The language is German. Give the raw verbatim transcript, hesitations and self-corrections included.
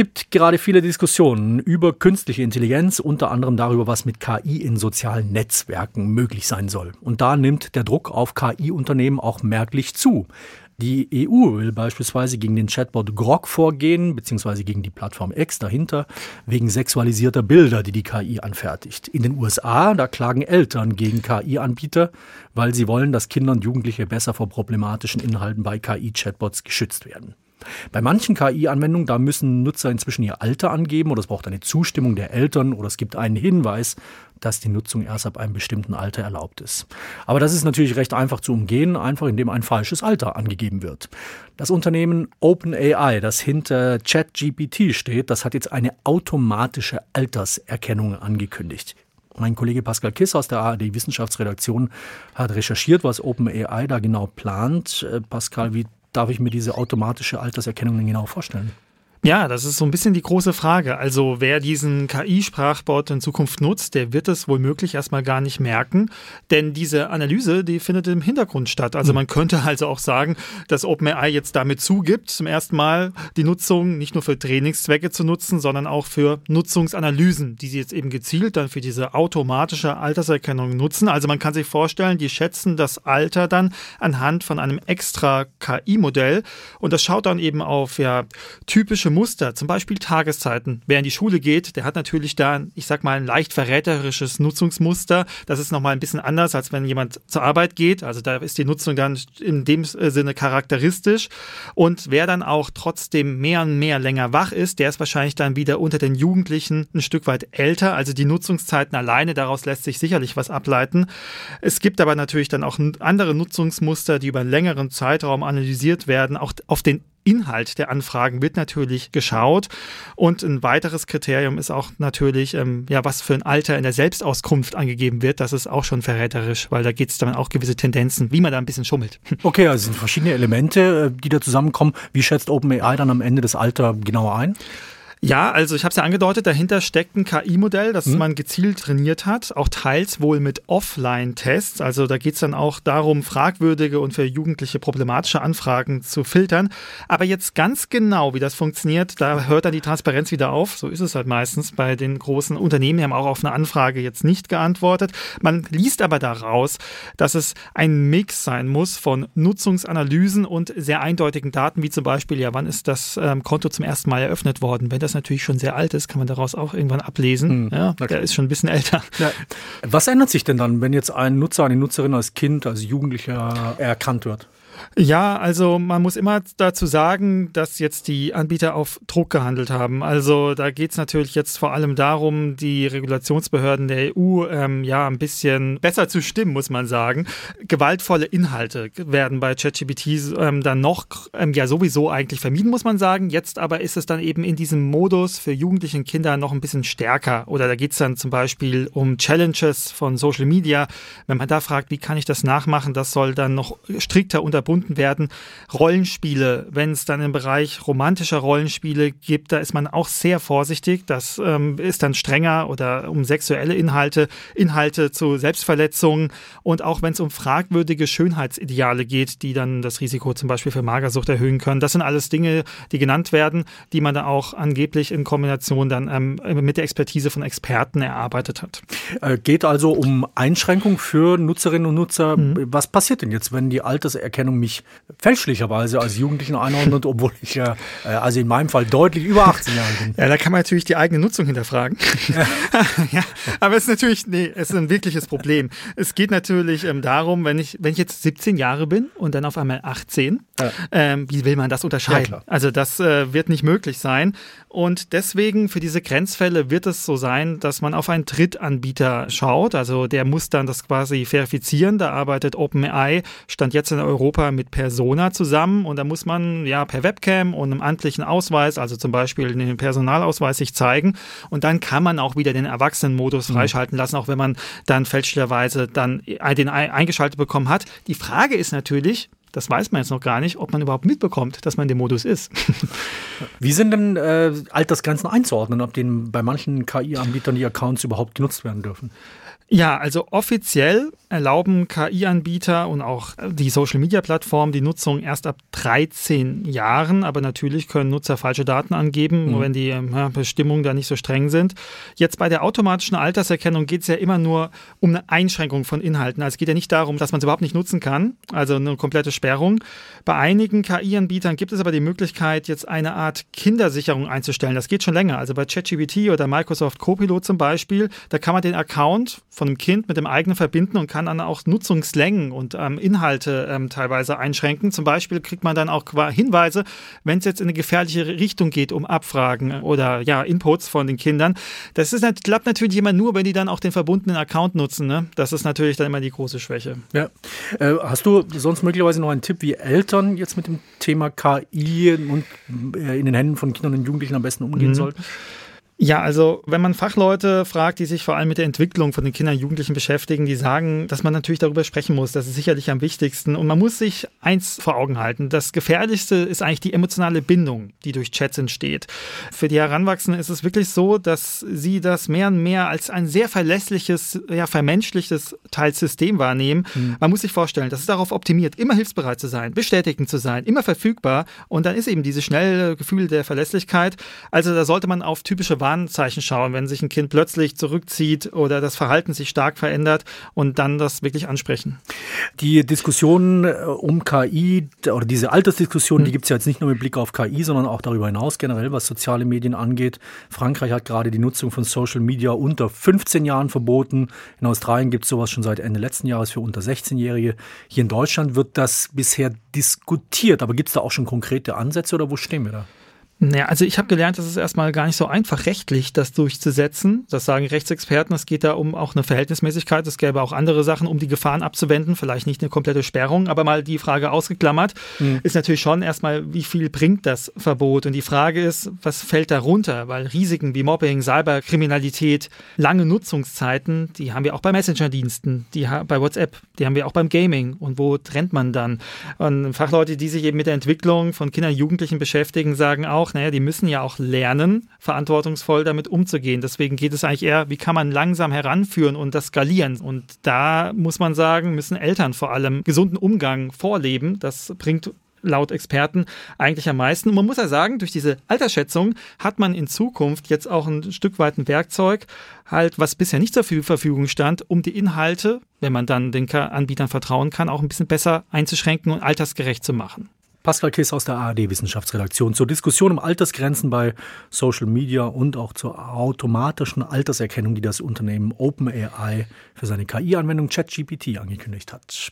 gibt gerade viele Diskussionen über künstliche Intelligenz, unter anderem darüber, was mit K I in sozialen Netzwerken möglich sein soll. Und da nimmt der Druck auf K I-Unternehmen auch merklich zu. Die E U will beispielsweise gegen den Chatbot Grok vorgehen, beziehungsweise gegen die Plattform X dahinter, wegen sexualisierter Bilder, die die K I anfertigt. In den U S A, da klagen Eltern gegen K I-Anbieter, weil sie wollen, dass Kinder und Jugendliche besser vor problematischen Inhalten bei K I-Chatbots geschützt werden. Bei manchen K I-Anwendungen, da müssen Nutzer inzwischen ihr Alter angeben oder es braucht eine Zustimmung der Eltern oder es gibt einen Hinweis, dass die Nutzung erst ab einem bestimmten Alter erlaubt ist. Aber das ist natürlich recht einfach zu umgehen, einfach indem ein falsches Alter angegeben wird. Das Unternehmen OpenAI, das hinter ChatGPT steht, das hat jetzt eine automatische Alterserkennung angekündigt. Mein Kollege Pascal Kiss aus der A R D-Wissenschaftsredaktion hat recherchiert, was OpenAI da genau plant. Pascal, wie darf ich mir diese automatische Alterserkennung denn genau vorstellen? Ja, das ist so ein bisschen die große Frage. Also wer diesen K I-Sprachbot in Zukunft nutzt, der wird es womöglich erstmal gar nicht merken, denn diese Analyse, die findet im Hintergrund statt. Also man könnte also auch sagen, dass OpenAI jetzt damit zugibt, zum ersten Mal die Nutzung nicht nur für Trainingszwecke zu nutzen, sondern auch für Nutzungsanalysen, die sie jetzt eben gezielt dann für diese automatische Alterserkennung nutzen. Also man kann sich vorstellen, die schätzen das Alter dann anhand von einem extra K I-Modell und das schaut dann eben auf ja typische Muster, zum Beispiel Tageszeiten. Wer in die Schule geht, der hat natürlich da, ich sag mal, ein leicht verräterisches Nutzungsmuster. Das ist nochmal ein bisschen anders, als wenn jemand zur Arbeit geht. Also da ist die Nutzung dann in dem Sinne charakteristisch. Und wer dann auch trotzdem mehr und mehr länger wach ist, der ist wahrscheinlich dann wieder unter den Jugendlichen ein Stück weit älter. Also die Nutzungszeiten alleine, daraus lässt sich sicherlich was ableiten. Es gibt aber natürlich dann auch andere Nutzungsmuster, die über einen längeren Zeitraum analysiert werden. Auch auf den Inhalt der Anfragen wird natürlich geschaut und ein weiteres Kriterium ist auch natürlich, ähm, ja, was für ein Alter in der Selbstauskunft angegeben wird. Das ist auch schon verräterisch, weil da geht es dann auch gewisse Tendenzen, wie man da ein bisschen schummelt. Okay, also es sind verschiedene Elemente, die da zusammenkommen. Wie schätzt OpenAI dann am Ende das Alter genauer ein? Ja, also ich habe es ja angedeutet, dahinter steckt ein K I-Modell, das mhm. man gezielt trainiert hat, auch teils wohl mit Offline-Tests. Also da geht es dann auch darum, fragwürdige und für Jugendliche problematische Anfragen zu filtern. Aber jetzt ganz genau, wie das funktioniert, da hört dann die Transparenz wieder auf. So ist es halt meistens bei den großen Unternehmen. Die haben auch auf eine Anfrage jetzt nicht geantwortet. Man liest aber daraus, dass es ein Mix sein muss von Nutzungsanalysen und sehr eindeutigen Daten, wie zum Beispiel, ja, wann ist das ähm, Konto zum ersten Mal eröffnet worden? Wenn das natürlich schon sehr alt ist, kann man daraus auch irgendwann ablesen. Hm, ja, okay. Der ist schon ein bisschen älter. Ja. Was ändert sich denn dann, wenn jetzt ein Nutzer, eine Nutzerin als Kind, als Jugendlicher erkannt wird? Ja, also man muss immer dazu sagen, dass jetzt die Anbieter auf Druck gehandelt haben. Also da geht es natürlich jetzt vor allem darum, die Regulationsbehörden der E U ähm, ja ein bisschen besser zu stimmen, muss man sagen. Gewaltvolle Inhalte werden bei ChatGPT ähm, dann noch ähm, ja sowieso eigentlich vermieden, muss man sagen. Jetzt aber ist es dann eben in diesem Modus für Jugendliche und Kinder noch ein bisschen stärker. Oder da geht es dann zum Beispiel um Challenges von Social Media. Wenn man da fragt, wie kann ich das nachmachen, das soll dann noch strikter unterbunden werden. Rollenspiele, wenn es dann im Bereich romantischer Rollenspiele gibt, da ist man auch sehr vorsichtig. Das ähm, ist dann strenger oder um sexuelle Inhalte, Inhalte zu Selbstverletzungen und auch wenn es um fragwürdige Schönheitsideale geht, die dann das Risiko zum Beispiel für Magersucht erhöhen können. Das sind alles Dinge, die genannt werden, die man dann auch angeblich in Kombination dann ähm, mit der Expertise von Experten erarbeitet hat. Äh, geht also um Einschränkung für Nutzerinnen und Nutzer. Mhm. Was passiert denn jetzt, wenn die Alterserkennung mich fälschlicherweise als Jugendlichen einordnet, obwohl ich ja, äh, also in meinem Fall deutlich über achtzehn Jahre bin? Ja, da kann man natürlich die eigene Nutzung hinterfragen. Ja. Ja, aber es ist natürlich, nee, es ist ein wirkliches Problem. Es geht natürlich ähm, darum, wenn ich, wenn ich jetzt siebzehn Jahre bin und dann auf einmal achtzehn, ja. ähm, wie will man das unterscheiden? Ja, also das äh, wird nicht möglich sein. Und deswegen für diese Grenzfälle wird es so sein, dass man auf einen Drittanbieter schaut. Also der muss dann das quasi verifizieren. Da arbeitet OpenAI, stand jetzt in Europa mit Persona zusammen. Und da muss man ja per Webcam und einem amtlichen Ausweis, also zum Beispiel den Personalausweis, sich zeigen. Und dann kann man auch wieder den Erwachsenenmodus mhm. freischalten lassen, auch wenn man dann fälschlicherweise dann den eingeschaltet bekommen hat. Die Frage ist natürlich, Das weiß man jetzt noch gar nicht, ob man überhaupt mitbekommt, dass man in dem Modus ist. Wie sind denn äh, Altersgrenzen einzuordnen, ob denen bei manchen K I-Anbietern die Accounts überhaupt genutzt werden dürfen? Ja, also offiziell erlauben K I-Anbieter und auch die Social-Media-Plattformen die Nutzung erst ab dreizehn Jahren. Aber natürlich können Nutzer falsche Daten angeben, mhm. wenn die ja, Bestimmungen da nicht so streng sind. Jetzt bei der automatischen Alterserkennung geht es ja immer nur um eine Einschränkung von Inhalten. Also es geht ja nicht darum, dass man es überhaupt nicht nutzen kann, also eine komplette Sperrung. Bei einigen K I-Anbietern gibt es aber die Möglichkeit, jetzt eine Art Kindersicherung einzustellen. Das geht schon länger. Also bei ChatGPT oder Microsoft Copilot zum Beispiel, da kann man den Account von einem Kind mit dem eigenen verbinden und kann dann auch Nutzungslängen und ähm, Inhalte ähm, teilweise einschränken. Zum Beispiel kriegt man dann auch Hinweise, wenn es jetzt in eine gefährliche Richtung geht, um Abfragen oder ja, Inputs von den Kindern. Das ist, klappt natürlich immer nur, wenn die dann auch den verbundenen Account nutzen. Ne? Das ist natürlich dann immer die große Schwäche. Ja. Äh, hast du sonst möglicherweise noch einen Tipp, wie Eltern jetzt mit dem Thema K I und äh, in den Händen von Kindern und Jugendlichen am besten umgehen mhm. sollten? Ja, also wenn man Fachleute fragt, die sich vor allem mit der Entwicklung von den Kindern und Jugendlichen beschäftigen, die sagen, dass man natürlich darüber sprechen muss. Das ist sicherlich am wichtigsten. Und man muss sich eins vor Augen halten. Das Gefährlichste ist eigentlich die emotionale Bindung, die durch Chats entsteht. Für die Heranwachsenden ist es wirklich so, dass sie das mehr und mehr als ein sehr verlässliches, ja, vermenschlichtes Teilsystem wahrnehmen. Mhm. Man muss sich vorstellen, das ist darauf optimiert, immer hilfsbereit zu sein, bestätigend zu sein, immer verfügbar. Und dann ist eben dieses schnelle Gefühl der Verlässlichkeit. Also da sollte man auf typische Warnzeichen schauen, wenn sich ein Kind plötzlich zurückzieht oder das Verhalten sich stark verändert und dann das wirklich ansprechen. Die Diskussion um K I oder diese Altersdiskussion, mhm. die gibt es ja jetzt nicht nur mit Blick auf K I, sondern auch darüber hinaus generell, was soziale Medien angeht. Frankreich hat gerade die Nutzung von Social Media unter fünfzehn Jahren verboten. In Australien gibt es sowas schon seit Ende letzten Jahres für unter sechzehn-Jährige. Hier in Deutschland wird das bisher diskutiert, aber gibt es da auch schon konkrete Ansätze oder wo stehen wir da? Naja, also ich habe gelernt, es ist erstmal gar nicht so einfach, rechtlich das durchzusetzen. Das sagen Rechtsexperten. Es geht da um auch eine Verhältnismäßigkeit. Es gäbe auch andere Sachen, um die Gefahren abzuwenden. Vielleicht nicht eine komplette Sperrung, aber mal die Frage ausgeklammert, mhm. ist natürlich schon erstmal, wie viel bringt das Verbot? Und die Frage ist, was fällt darunter? Weil Risiken wie Mobbing, Cyberkriminalität, lange Nutzungszeiten, die haben wir auch bei Messenger-Diensten, die ha- bei WhatsApp, die haben wir auch beim Gaming. Und wo trennt man dann? Und Fachleute, die sich eben mit der Entwicklung von Kindern und Jugendlichen beschäftigen, sagen auch, naja, die müssen ja auch lernen, verantwortungsvoll damit umzugehen. Deswegen geht es eigentlich eher, wie kann man langsam heranführen und das skalieren. Und da muss man sagen, müssen Eltern vor allem gesunden Umgang vorleben. Das bringt laut Experten eigentlich am meisten. Und man muss ja sagen, durch diese Altersschätzung hat man in Zukunft jetzt auch ein Stück weit ein Werkzeug, halt, was bisher nicht zur Verfügung stand, um die Inhalte, wenn man dann den Anbietern vertrauen kann, auch ein bisschen besser einzuschränken und altersgerecht zu machen. Pascal Kiss aus der A R D-Wissenschaftsredaktion zur Diskussion um Altersgrenzen bei Social Media und auch zur automatischen Alterserkennung, die das Unternehmen OpenAI für seine K I-Anwendung ChatGPT angekündigt hat.